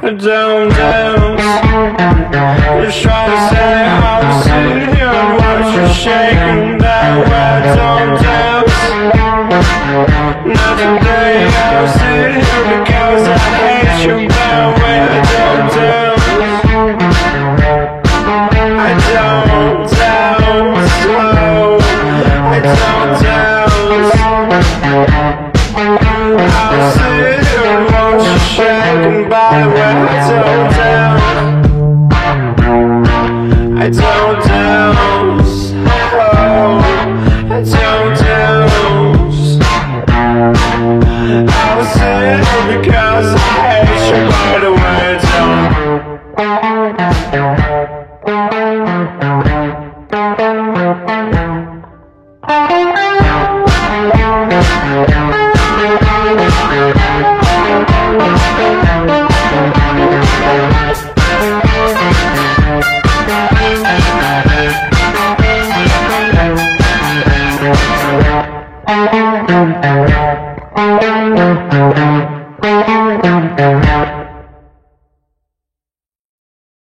don't dance. Just try to say I'm sitting here and watch you shaking that way. Don't dance. Not today, I'm sitting here because I hate you that way. Don't dance. I don't dance. Oh, I don't dance. I'm sitting here and watch you shaking by where I don't dance. I don't dance. Oh, I don't dance. I'm sitting here because I hate you by the way I don't.